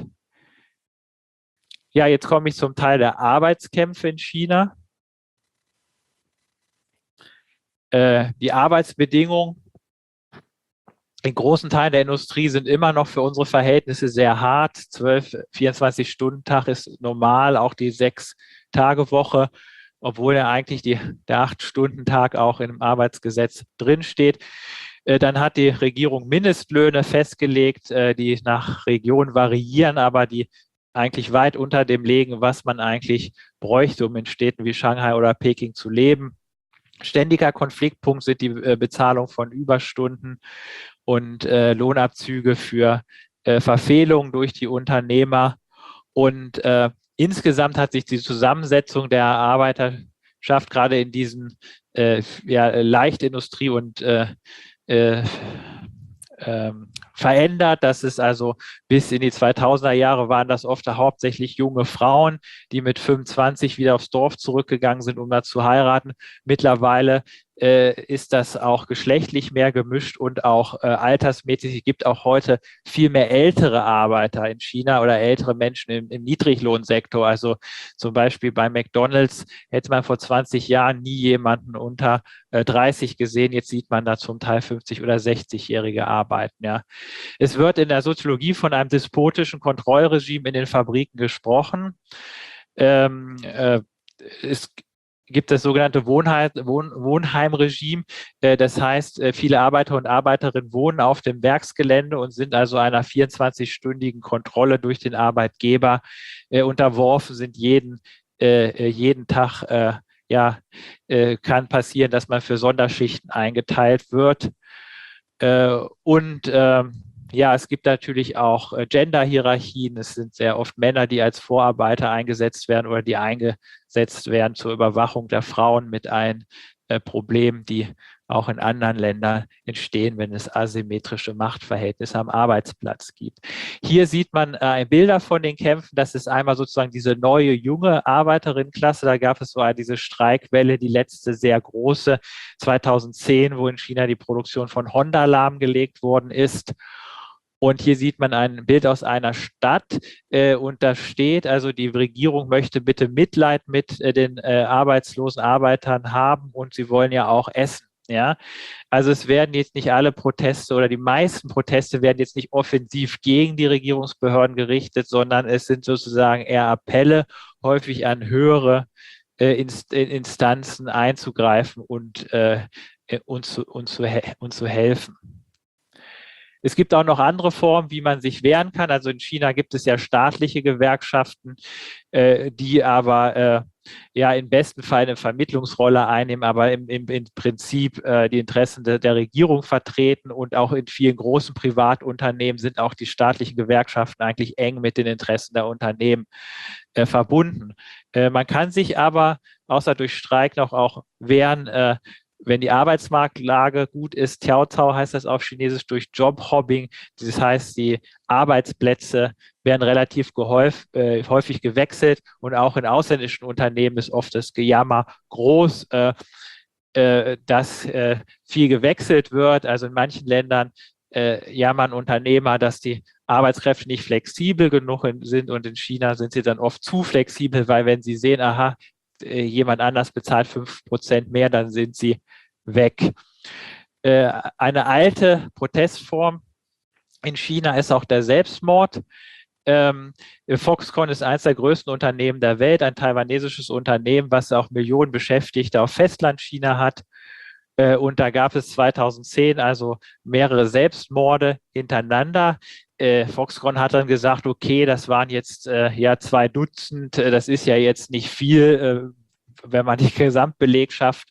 Ja, jetzt komme ich zum Teil der Arbeitskämpfe in China. Die Arbeitsbedingungen in großen Teilen der Industrie sind immer noch für unsere Verhältnisse sehr hart. 12-24-Stunden-Tag ist normal, auch die 6-Tage-Woche, obwohl ja eigentlich der 8-Stunden-Tag auch im Arbeitsgesetz drinsteht. Dann hat die Regierung Mindestlöhne festgelegt, die nach Region variieren, aber die eigentlich weit unter dem liegen, was man eigentlich bräuchte, um in Städten wie Shanghai oder Peking zu leben. Ständiger Konfliktpunkt sind die Bezahlung von Überstunden und Lohnabzüge für Verfehlungen durch die Unternehmer. Und insgesamt hat sich die Zusammensetzung der Arbeiterschaft gerade in diesen Leichtindustrie und verändert. Das ist also bis in die 2000er Jahre waren das oft hauptsächlich junge Frauen, die mit 25 wieder aufs Dorf zurückgegangen sind, um da zu heiraten. Mittlerweile ist das auch geschlechtlich mehr gemischt und auch altersmäßig. Es gibt auch heute viel mehr ältere Arbeiter in China oder ältere Menschen im Niedriglohnsektor. Also zum Beispiel bei McDonald's hätte man vor 20 Jahren nie jemanden unter 30 gesehen. Jetzt sieht man da zum Teil 50- oder 60-jährige arbeiten. Ja. Es wird in der Soziologie von einem despotischen Kontrollregime in den Fabriken gesprochen. Es gibt das sogenannte Wohnheimregime. Das heißt, viele Arbeiter und Arbeiterinnen wohnen auf dem Werksgelände und sind also einer 24-stündigen Kontrolle durch den Arbeitgeber unterworfen, sind jeden Tag kann passieren, dass man für Sonderschichten eingeteilt wird. Es gibt natürlich auch Gender-Hierarchien. Es sind sehr oft Männer, die als Vorarbeiter eingesetzt werden oder die eingesetzt werden zur Überwachung der Frauen mit ein Problem, die auch in anderen Ländern entstehen, wenn es asymmetrische Machtverhältnisse am Arbeitsplatz gibt. Hier sieht man Bilder von den Kämpfen. Das ist einmal sozusagen diese neue, junge Arbeiterinnenklasse. Da gab es so diese Streikwelle, die letzte sehr große, 2010, wo in China die Produktion von Honda lahmgelegt worden ist. Und hier sieht man ein Bild aus einer Stadt und da steht, also die Regierung möchte bitte Mitleid mit den arbeitslosen Arbeitern haben und sie wollen ja auch essen. Ja, also es werden jetzt nicht alle Proteste oder die meisten Proteste werden jetzt nicht offensiv gegen die Regierungsbehörden gerichtet, sondern es sind sozusagen eher Appelle, häufig an höhere Instanzen einzugreifen und zu helfen. Es gibt auch noch andere Formen, wie man sich wehren kann. Also in China gibt es ja staatliche Gewerkschaften, die aber ja im besten Fall eine Vermittlungsrolle einnehmen, aber im Prinzip die Interessen der Regierung vertreten, und auch in vielen großen Privatunternehmen sind auch die staatlichen Gewerkschaften eigentlich eng mit den Interessen der Unternehmen verbunden. Man kann sich aber außer durch Streik noch auch wehren, wenn die Arbeitsmarktlage gut ist. Tiao heißt das auf Chinesisch, durch Jobhopping. Das heißt, die Arbeitsplätze werden relativ häufig gewechselt, und auch in ausländischen Unternehmen ist oft das Gejammer groß, dass viel gewechselt wird. Also in manchen Ländern jammern Unternehmer, dass die Arbeitskräfte nicht flexibel genug sind, und in China sind sie dann oft zu flexibel, weil wenn sie sehen, aha, jemand anders bezahlt 5% mehr, dann sind sie weg. Eine alte Protestform in China ist auch der Selbstmord. Foxconn ist eines der größten Unternehmen der Welt, ein taiwanesisches Unternehmen, was auch Millionen Beschäftigte auf Festlandchina hat. Und da gab es 2010 also mehrere Selbstmorde hintereinander. Foxconn hat dann gesagt, okay, das waren jetzt 2 Dutzend, das ist ja jetzt nicht viel, wenn man die Gesamtbelegschaft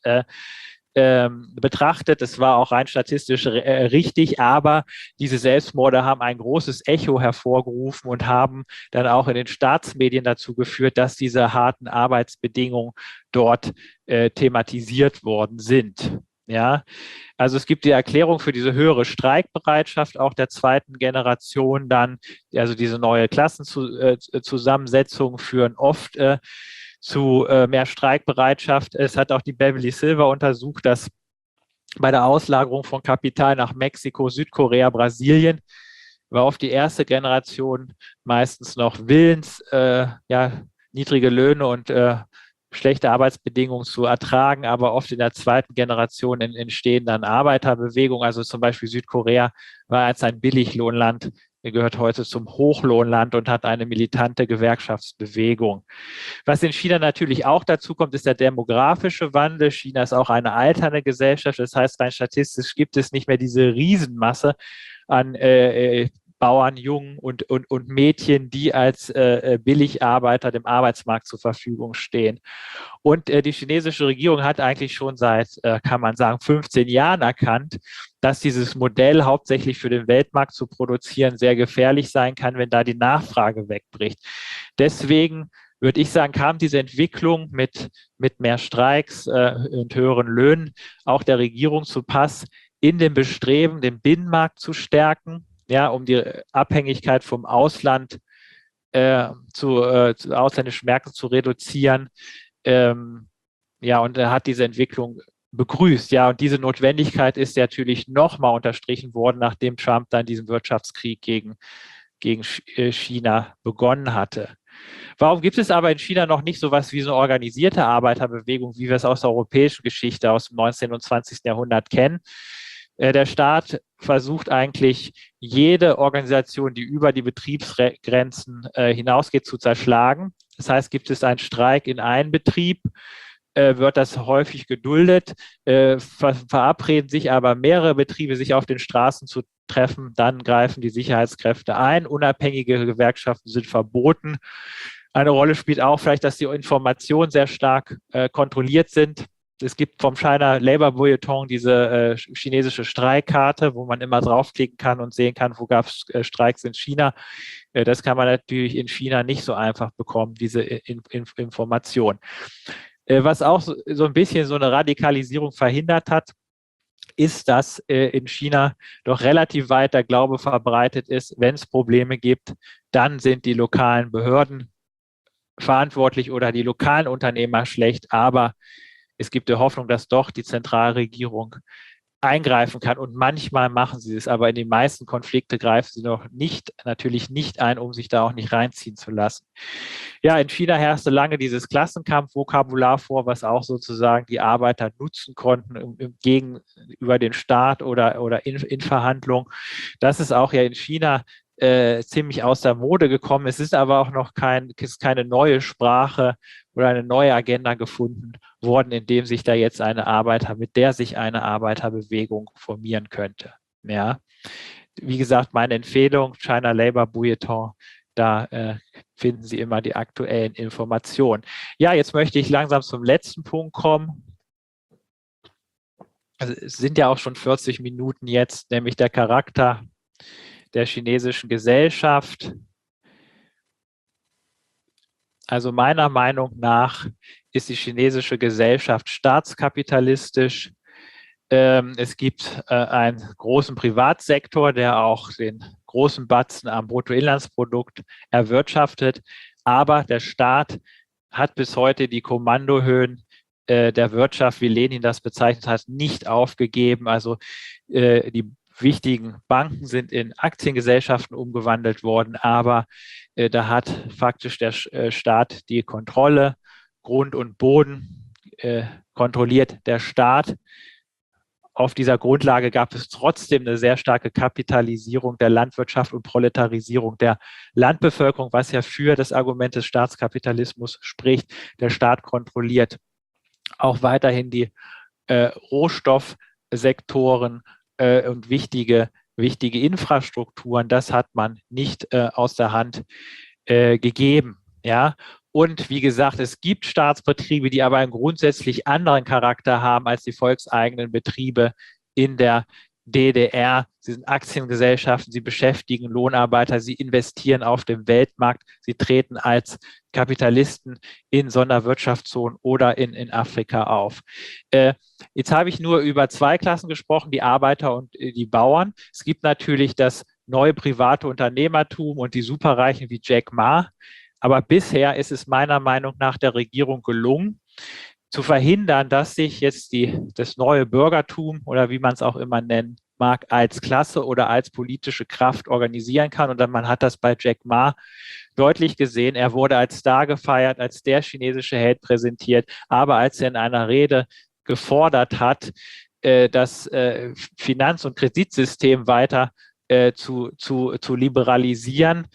betrachtet. Das war auch rein statistisch richtig, aber diese Selbstmorde haben ein großes Echo hervorgerufen und haben dann auch in den Staatsmedien dazu geführt, dass diese harten Arbeitsbedingungen dort thematisiert worden sind. Ja, also es gibt die Erklärung für diese höhere Streikbereitschaft auch der zweiten Generation dann, also diese neue Klassenzusammensetzung führen oft zu mehr Streikbereitschaft. Es hat auch die Beverly Silver untersucht, dass bei der Auslagerung von Kapital nach Mexiko, Südkorea, Brasilien war oft die erste Generation meistens noch willens, niedrige Löhne und schlechte Arbeitsbedingungen zu ertragen, aber oft in der zweiten Generation entstehen dann Arbeiterbewegungen. Also zum Beispiel Südkorea war einst ein Billiglohnland, gehört heute zum Hochlohnland und hat eine militante Gewerkschaftsbewegung. Was in China natürlich auch dazu kommt, ist der demografische Wandel. China ist auch eine alternde Gesellschaft. Das heißt, rein statistisch gibt es nicht mehr diese Riesenmasse an Bauern, Jungen und Mädchen, die als Billigarbeiter dem Arbeitsmarkt zur Verfügung stehen. Und die chinesische Regierung hat eigentlich schon seit, kann man sagen, 15 Jahren erkannt, dass dieses Modell hauptsächlich für den Weltmarkt zu produzieren sehr gefährlich sein kann, wenn da die Nachfrage wegbricht. Deswegen würde ich sagen, kam diese Entwicklung mit mehr Streiks und höheren Löhnen auch der Regierung zu Pass, in dem Bestreben, den Binnenmarkt zu stärken, ja, um die Abhängigkeit vom Ausland zu ausländischen Märkten zu reduzieren. Und er hat diese Entwicklung begrüßt. Ja, und diese Notwendigkeit ist natürlich nochmal unterstrichen worden, nachdem Trump dann diesen Wirtschaftskrieg gegen China begonnen hatte. Warum gibt es aber in China noch nicht so etwas wie so eine organisierte Arbeiterbewegung, wie wir es aus der europäischen Geschichte aus dem 19. und 20. Jahrhundert kennen? Der Staat versucht eigentlich, jede Organisation, die über die Betriebsgrenzen hinausgeht, zu zerschlagen. Das heißt, gibt es einen Streik in einem Betrieb, wird das häufig geduldet, verabreden sich aber mehrere Betriebe, sich auf den Straßen zu treffen, dann greifen die Sicherheitskräfte ein, unabhängige Gewerkschaften sind verboten. Eine Rolle spielt auch vielleicht, dass die Informationen sehr stark kontrolliert sind. Es gibt vom China Labour Bulletin diese chinesische Streikkarte, wo man immer draufklicken kann und sehen kann, wo gab es Streiks in China. Das kann man natürlich in China nicht so einfach bekommen, diese Information. Was auch so ein bisschen so eine Radikalisierung verhindert hat, ist, dass in China doch relativ weit der Glaube verbreitet ist, wenn es Probleme gibt, dann sind die lokalen Behörden verantwortlich oder die lokalen Unternehmer schlecht, aber es gibt die Hoffnung, dass doch die Zentralregierung eingreifen kann, und manchmal machen sie es, aber in den meisten Konflikte greifen sie natürlich nicht ein, um sich da auch nicht reinziehen zu lassen. Ja, in China herrschte lange dieses Klassenkampfvokabular vor, was auch sozusagen die Arbeiter nutzen konnten gegenüber den Staat oder in Verhandlungen. Das ist auch ja in China ziemlich aus der Mode gekommen. Es ist aber auch noch keine neue Sprache oder eine neue Agenda gefunden worden, in dem sich da jetzt mit der sich eine Arbeiterbewegung formieren könnte. Ja. Wie gesagt, meine Empfehlung, China Labour Bulletin, Da finden Sie immer die aktuellen Informationen. Ja, jetzt möchte ich langsam zum letzten Punkt kommen. Also es sind ja auch schon 40 Minuten jetzt, nämlich der Charakter der chinesischen Gesellschaft. Also meiner Meinung nach ist die chinesische Gesellschaft staatskapitalistisch. Es gibt einen großen Privatsektor, der auch den großen Batzen am Bruttoinlandsprodukt erwirtschaftet. Aber der Staat hat bis heute die Kommandohöhen der Wirtschaft, wie Lenin das bezeichnet hat, nicht aufgegeben. Also die wichtigen Banken sind in Aktiengesellschaften umgewandelt worden, aber da hat faktisch der Staat die Kontrolle. Grund und Boden kontrolliert der Staat. Auf dieser Grundlage gab es trotzdem eine sehr starke Kapitalisierung der Landwirtschaft und Proletarisierung der Landbevölkerung, was ja für das Argument des Staatskapitalismus spricht. Der Staat kontrolliert auch weiterhin die Rohstoffsektoren und wichtige Infrastrukturen. Das hat man nicht aus der Hand gegeben. Ja? Und wie gesagt, es gibt Staatsbetriebe, die aber einen grundsätzlich anderen Charakter haben als die volkseigenen Betriebe in der DDR. Sie sind Aktiengesellschaften, sie beschäftigen Lohnarbeiter, sie investieren auf dem Weltmarkt, sie treten als Kapitalisten in Sonderwirtschaftszonen oder in Afrika auf. Jetzt habe ich nur über zwei Klassen gesprochen, die Arbeiter und die Bauern. Es gibt natürlich das neue private Unternehmertum und die Superreichen wie Jack Ma. Aber bisher ist es meiner Meinung nach der Regierung gelungen, zu verhindern, dass sich jetzt das neue Bürgertum oder wie man es auch immer nennen mag, als Klasse oder als politische Kraft organisieren kann. Und dann, man hat das bei Jack Ma deutlich gesehen. Er wurde als Star gefeiert, als der chinesische Held präsentiert. Aber als er in einer Rede gefordert hat, das Finanz- und Kreditsystem weiter zu liberalisieren,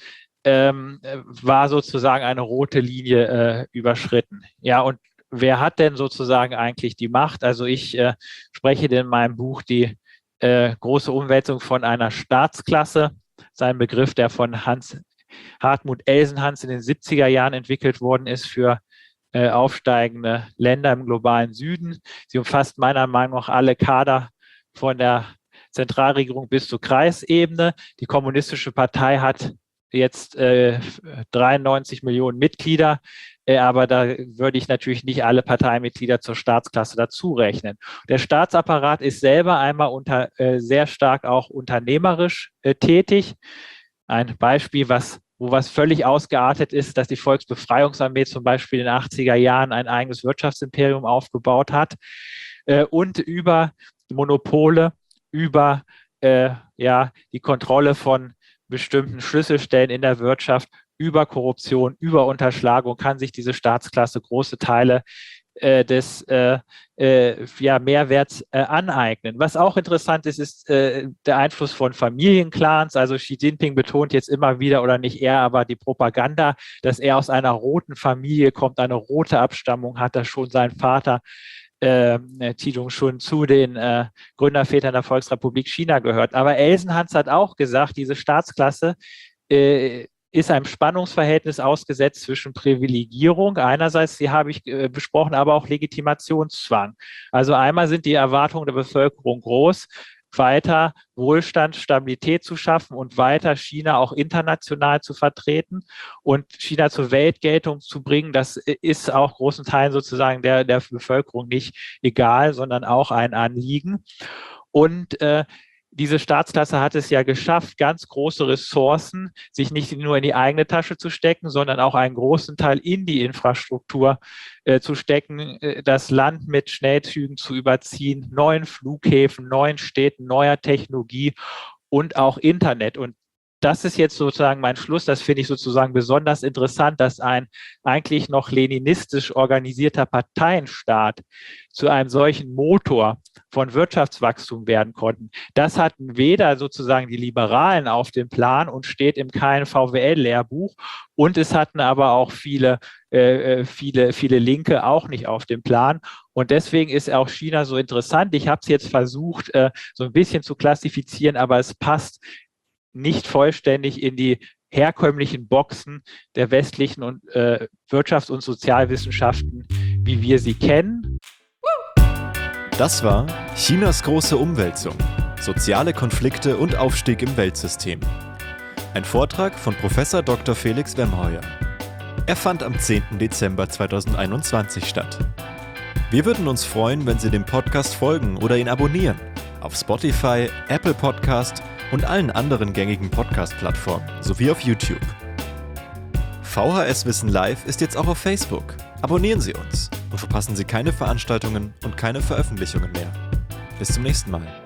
war sozusagen eine rote Linie überschritten. Ja, und wer hat denn sozusagen eigentlich die Macht? Also ich spreche in meinem Buch die große Umwälzung von einer Staatsklasse. Das ist ein Begriff, der von Hartmut Elsenhans in den 70er Jahren entwickelt worden ist für aufsteigende Länder im globalen Süden. Sie umfasst meiner Meinung nach alle Kader von der Zentralregierung bis zur Kreisebene. Die Kommunistische Partei hat jetzt 93 Millionen Mitglieder, aber da würde ich natürlich nicht alle Parteimitglieder zur Staatsklasse dazu rechnen. Der Staatsapparat ist selber einmal sehr stark auch unternehmerisch tätig. Ein Beispiel, wo was völlig ausgeartet ist, dass die Volksbefreiungsarmee zum Beispiel in den 80er Jahren ein eigenes Wirtschaftsimperium aufgebaut hat und über Monopole, über die Kontrolle von bestimmten Schlüsselstellen in der Wirtschaft, über Korruption, über Unterschlagung kann sich diese Staatsklasse große Teile des Mehrwerts aneignen. Was auch interessant ist, ist der Einfluss von Familienclans. Also Xi Jinping betont jetzt immer wieder, oder nicht er, aber die Propaganda, dass er aus einer roten Familie kommt, eine rote Abstammung hat, dass schon sein Vater Qi schon zu den Gründervätern der Volksrepublik China gehört. Aber Elsenhans hat auch gesagt, diese Staatsklasse ist einem Spannungsverhältnis ausgesetzt zwischen Privilegierung, einerseits, die habe ich besprochen, aber auch Legitimationszwang. Also einmal sind die Erwartungen der Bevölkerung groß, weiter Wohlstand, Stabilität zu schaffen und weiter China auch international zu vertreten und China zur Weltgeltung zu bringen. Das ist auch großen Teilen sozusagen der Bevölkerung nicht egal, sondern auch ein Anliegen. Und diese Staatsklasse hat es ja geschafft, ganz große Ressourcen sich nicht nur in die eigene Tasche zu stecken, sondern auch einen großen Teil in die Infrastruktur zu stecken, das Land mit Schnellzügen zu überziehen, neuen Flughäfen, neuen Städten, neuer Technologie und auch Internet. Und das ist jetzt sozusagen mein Schluss. Das finde ich sozusagen besonders interessant, dass ein eigentlich noch leninistisch organisierter Parteienstaat zu einem solchen Motor von Wirtschaftswachstum werden konnten. Das hatten weder sozusagen die Liberalen auf dem Plan und steht in keinem VWL-Lehrbuch. Und es hatten aber auch viele Linke auch nicht auf dem Plan. Und deswegen ist auch China so interessant. Ich habe es jetzt versucht, so ein bisschen zu klassifizieren, aber es passt nicht vollständig in die herkömmlichen Boxen der westlichen und Wirtschafts- und Sozialwissenschaften, wie wir sie kennen. Das war Chinas große Umwälzung, soziale Konflikte und Aufstieg im Weltsystem. Ein Vortrag von Prof. Dr. Felix Wemheuer. Er fand am 10. Dezember 2021 statt. Wir würden uns freuen, wenn Sie dem Podcast folgen oder ihn abonnieren. Auf Spotify, Apple Podcast und allen anderen gängigen Podcast-Plattformen sowie auf YouTube. VHS Wissen Live ist jetzt auch auf Facebook. Abonnieren Sie uns und verpassen Sie keine Veranstaltungen und keine Veröffentlichungen mehr. Bis zum nächsten Mal.